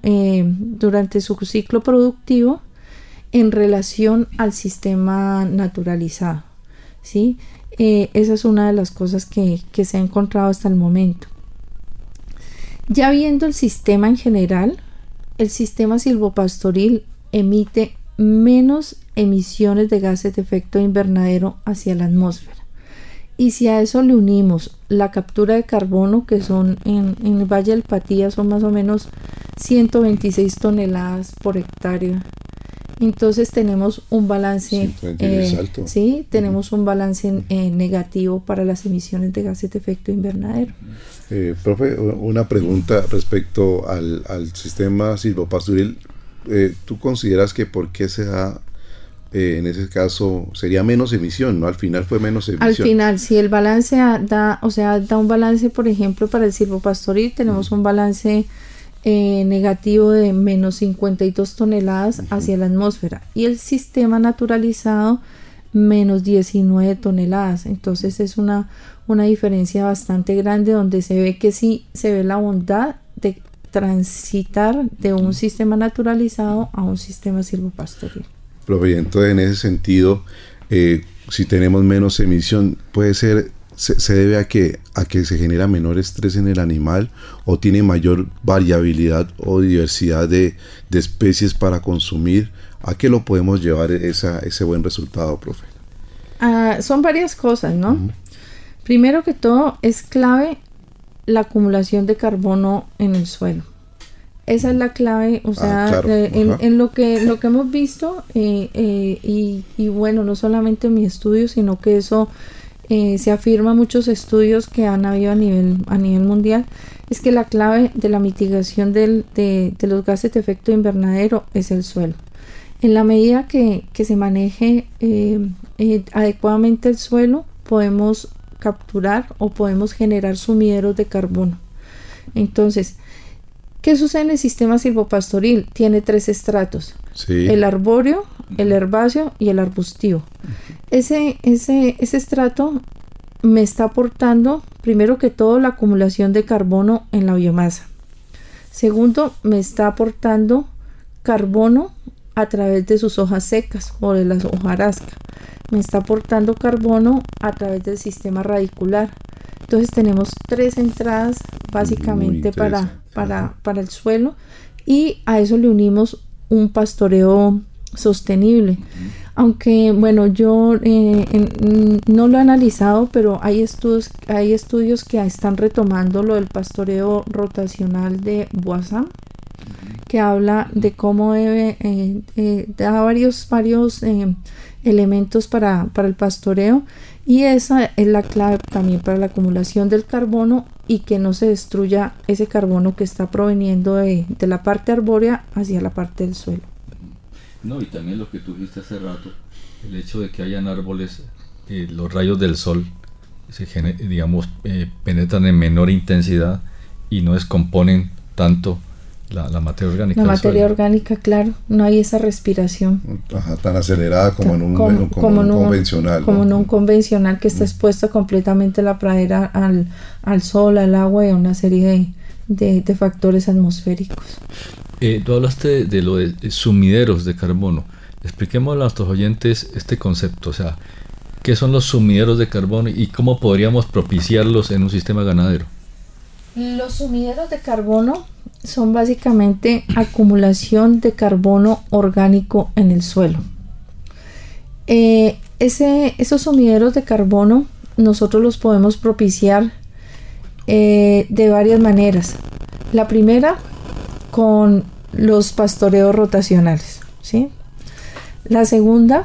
productivo en relación al sistema naturalizado, ¿sí? Esa es una de las cosas que se ha encontrado hasta el momento. Ya viendo el sistema en general, el sistema silvopastoril emite menos emisiones de gases de efecto invernadero hacia la atmósfera. Y si a eso le unimos la captura de carbono, que son en el Valle del Patía son más o menos 126 toneladas por hectárea, entonces tenemos un balance, sí, tenemos un balance negativo para las emisiones de gases de efecto invernadero. Profe, una pregunta respecto al sistema silvopastoril. ¿Tú consideras que por qué se da, en ese caso, sería menos emisión, ¿no? Al final fue menos emisión. Al final, si el balance da un balance, por ejemplo, para el silvopastoril tenemos un balance negativo de menos 52 toneladas hacia la atmósfera, y el sistema naturalizado menos 19 toneladas. Entonces es una diferencia bastante grande, donde se ve que sí se ve la bondad de transitar de un sistema naturalizado a un sistema silvopastoril. Profe, entonces en ese sentido, si tenemos menos emisión, puede ser, se debe a que se genera menor estrés en el animal, o tiene mayor variabilidad o diversidad de especies para consumir. ¿A qué lo podemos llevar ese buen resultado, profe? Son varias cosas, ¿no? Primero que todo, es clave la acumulación de carbono en el suelo. Esa es la clave, o sea, claro. en lo que hemos visto, y bueno, no solamente en mi estudio, sino que eso se afirma en muchos estudios que han habido a nivel mundial, es que la clave de la mitigación de los gases de efecto invernadero es el suelo. En la medida que se maneje adecuadamente el suelo, podemos capturar o podemos generar sumideros de carbono. Entonces, ¿qué sucede en el sistema silvopastoril? Tiene 3 estratos: sí. El arbóreo, el herbáceo y el arbustivo. Ese estrato me está aportando, primero que todo, la acumulación de carbono en la biomasa. Segundo, me está aportando carbono a través de sus hojas secas o de la hojarasca. Me está aportando carbono a través del sistema radicular. Entonces tenemos 3 entradas básicamente para el suelo, y a eso le unimos un pastoreo sostenible. Aunque bueno, yo no lo he analizado, pero hay estudios que están retomando lo del pastoreo rotacional de Boissin, que habla de cómo da varios elementos para el pastoreo, y esa es la clave también para la acumulación del carbono y que no se destruya ese carbono que está proveniendo de la parte arbórea hacia la parte del suelo. No, y también lo que tú dijiste hace rato, el hecho de que hayan árboles, los rayos del sol penetran en menor intensidad y no descomponen tanto la materia orgánica. La materia orgánica, claro, no hay esa respiración. Tan acelerada como en un convencional. Como en un convencional que está expuesto completamente la pradera al sol, al agua y a una serie de factores atmosféricos. Tú hablaste de lo de sumideros de carbono. Expliquemos a nuestros oyentes este concepto, o sea, ¿qué son los sumideros de carbono y cómo podríamos propiciarlos en un sistema ganadero? Los sumideros de carbono son básicamente acumulación de carbono orgánico en el suelo. Esos sumideros de carbono nosotros los podemos propiciar de varias maneras. La primera, con los pastoreos rotacionales, ¿sí? La segunda,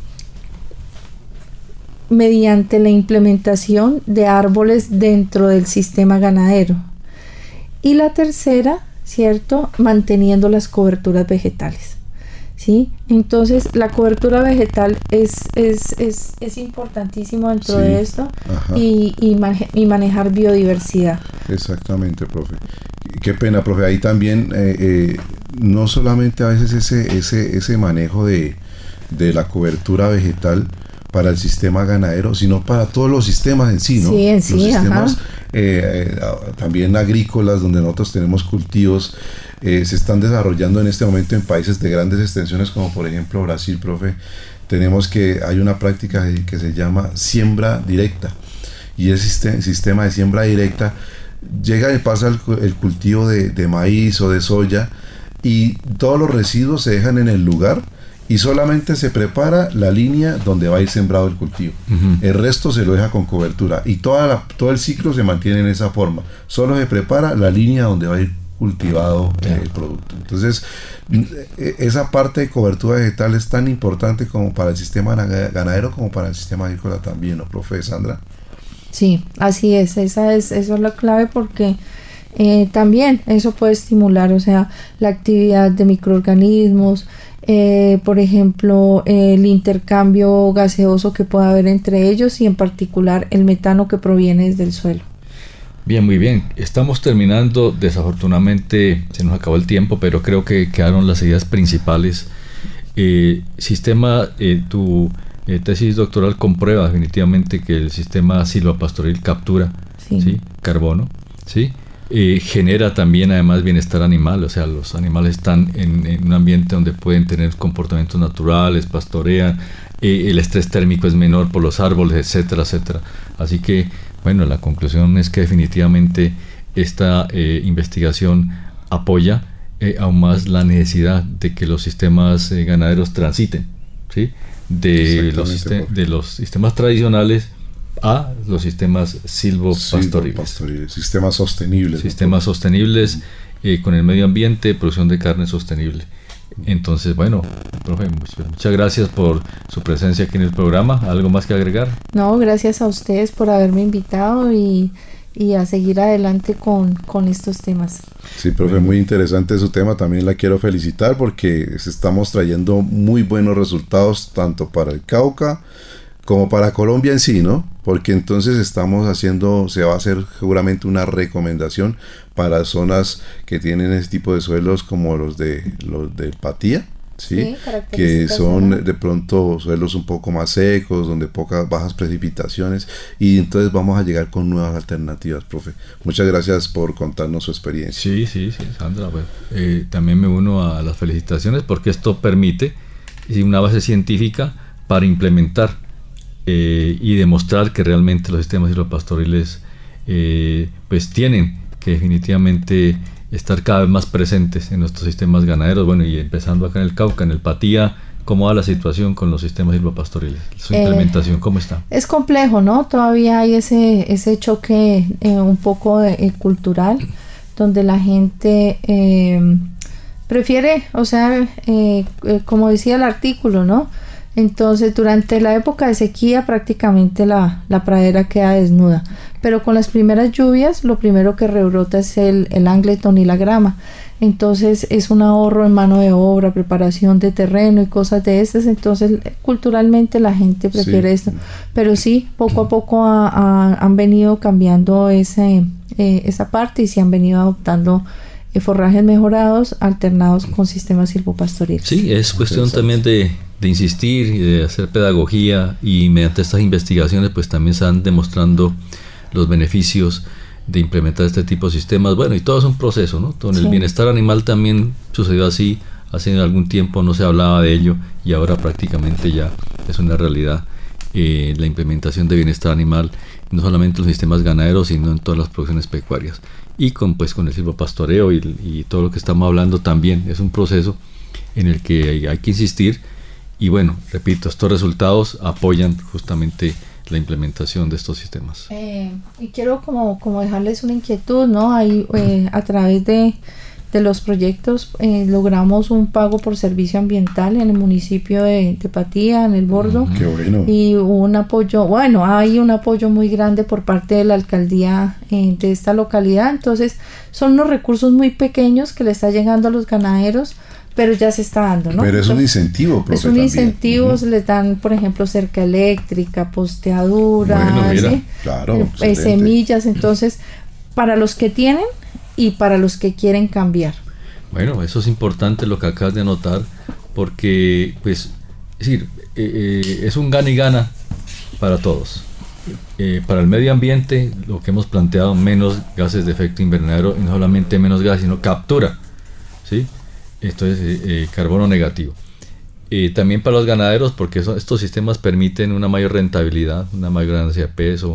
mediante la implementación de árboles dentro del sistema ganadero. Y la tercera, ¿cierto?, manteniendo las coberturas vegetales, ¿sí? Entonces la cobertura vegetal es importantísimo dentro de esto, y manejar biodiversidad. Exactamente, profe. Qué pena, profe. Ahí también no solamente a veces ese manejo de la cobertura vegetal para el sistema ganadero, sino para todos los sistemas en sí, ¿no? Sí, en sí, los sistemas también agrícolas, donde nosotros tenemos cultivos, se están desarrollando en este momento en países de grandes extensiones, como por ejemplo Brasil, profe. Hay una práctica que se llama siembra directa, y ese sistema de siembra directa llega y pasa el cultivo de maíz o de soya, y todos los residuos se dejan en el lugar y solamente se prepara la línea donde va a ir sembrado el cultivo. El resto se lo deja con cobertura, y todo el ciclo se mantiene en esa forma. Solo se prepara la línea donde va a ir cultivado el producto. Entonces, esa parte de cobertura vegetal es tan importante como para el sistema ganadero como para el sistema agrícola también, ¿no, profe Sandra? Sí, así es. Esa es la clave, porque también eso puede estimular, o sea, la actividad de microorganismos, por ejemplo, el intercambio gaseoso que pueda haber entre ellos, y en particular el metano que proviene desde el suelo. Bien, muy bien. Estamos terminando. Desafortunadamente se nos acabó el tiempo, pero creo que quedaron las ideas principales. Tu tesis doctoral comprueba definitivamente que el sistema silvopastoril captura carbono, ¿sí? Genera también además bienestar animal, o sea, los animales están en un ambiente donde pueden tener comportamientos naturales, pastorean, el estrés térmico es menor por los árboles, etcétera, etcétera. Así que, bueno, la conclusión es que definitivamente esta investigación apoya aún más la necesidad de que los sistemas ganaderos transiten, ¿sí?, de los sistemas tradicionales a los sistemas silvopastoriles. Sistemas sostenibles. Sistemas sostenibles con el medio ambiente, producción de carne sostenible. Entonces, bueno, profe, muchas gracias por su presencia aquí en el programa. ¿Algo más que agregar? No, gracias a ustedes por haberme invitado y a seguir adelante con estos temas. Sí, profe, muy interesante su tema. También la quiero felicitar porque estamos trayendo muy buenos resultados tanto para el Cauca como para Colombia en sí, ¿no? Porque entonces se va a hacer seguramente una recomendación para zonas que tienen ese tipo de suelos como los de Patía, ¿sí? Que son de pronto suelos un poco más secos, donde bajas precipitaciones, y entonces vamos a llegar con nuevas alternativas, profe. Muchas gracias por contarnos su experiencia. Sí, Sandra, pues, también me uno a las felicitaciones porque esto permite una base científica para implementar y demostrar que realmente los sistemas silvopastoriles pues tienen que definitivamente estar cada vez más presentes en nuestros sistemas ganaderos. Bueno, y empezando acá en el Cauca, en el Patía, ¿cómo va la situación con los sistemas silvopastoriles? ¿Su implementación cómo está? Es complejo, ¿no? Todavía hay ese choque un poco cultural, donde la gente prefiere, o sea, como decía el artículo, ¿no? Entonces, durante la época de sequía prácticamente la pradera queda desnuda, pero con las primeras lluvias lo primero que rebrota es el Angleton y la grama. Entonces es un ahorro en mano de obra, preparación de terreno y cosas de estas. Entonces culturalmente la gente prefiere esto, pero sí, poco a poco han venido cambiando esa parte y se han venido adoptando forrajes mejorados alternados con sistemas silvopastoriles. Sí, es cuestión también de insistir y de hacer pedagogía, y mediante estas investigaciones pues también se están demostrando los beneficios de implementar este tipo de sistemas. Bueno, y todo es un proceso, ¿no? Con el bienestar animal también sucedió así. Hace algún tiempo no se hablaba de ello y ahora prácticamente ya es una realidad la implementación de bienestar animal, no solamente en los sistemas ganaderos, sino en todas las producciones pecuarias. Y con el silvopastoreo y todo lo que estamos hablando también es un proceso en el que hay que insistir. Y bueno, repito, estos resultados apoyan justamente la implementación de estos sistemas. Y quiero como dejarles una inquietud, ¿no? Ahí a través de los proyectos logramos un pago por servicio ambiental en el municipio de Patía, en el Bordo. Qué bueno. Y un apoyo, hay un apoyo muy grande por parte de la alcaldía de esta localidad. Entonces son unos recursos muy pequeños que le está llegando a los ganaderos, pero ya se está dando, ¿no? Pero es un incentivo, profe. Es un incentivo, les dan, por ejemplo, cerca eléctrica, posteadura, bueno, mira, ¿sí? Claro, semillas. Entonces, para los que tienen y para los que quieren cambiar. Bueno, eso es importante lo que acabas de anotar, porque, pues, es decir, es un gana y gana para todos. Para el medio ambiente, lo que hemos planteado, menos gases de efecto invernadero, y no solamente menos gases, sino captura, ¿sí? Esto es carbono negativo. También para los ganaderos, porque estos sistemas permiten una mayor rentabilidad, una mayor ganancia de peso,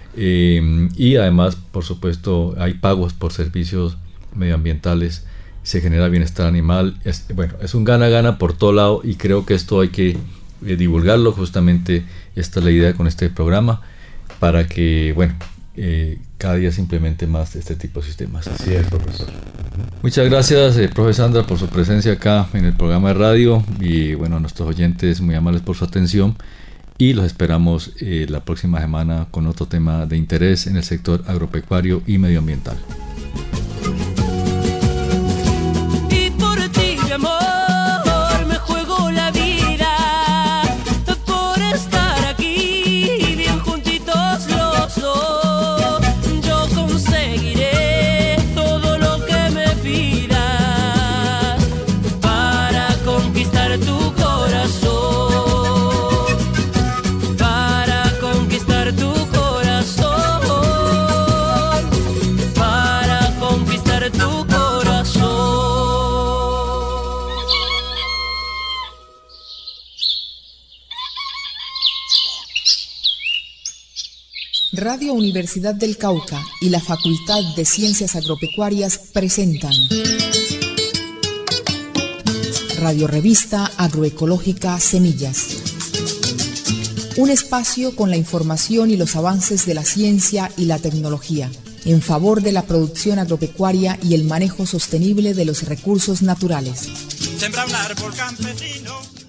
y además, por supuesto, hay pagos por servicios medioambientales, se genera bienestar animal. Es un gana-gana por todo lado, y creo que esto hay que divulgarlo. Justamente esta es la idea con este programa, para que cada día se implemente más este tipo de sistemas. Así es, profesor. Muchas gracias, profe Sandra, por su presencia acá en el programa de radio, y a nuestros oyentes muy amables por su atención, y los esperamos la próxima semana con otro tema de interés en el sector agropecuario y medioambiental. Y por ti, mi amor, me juego la vida, por estar aquí bien juntitos los dos. Yo conseguiré todo lo que me pidas para conquistar tu corazón. Radio Universidad del Cauca y la Facultad de Ciencias Agropecuarias presentan Radio Revista Agroecológica Semillas. Un espacio con la información y los avances de la ciencia y la tecnología en favor de la producción agropecuaria y el manejo sostenible de los recursos naturales. Sembra un árbol campesino.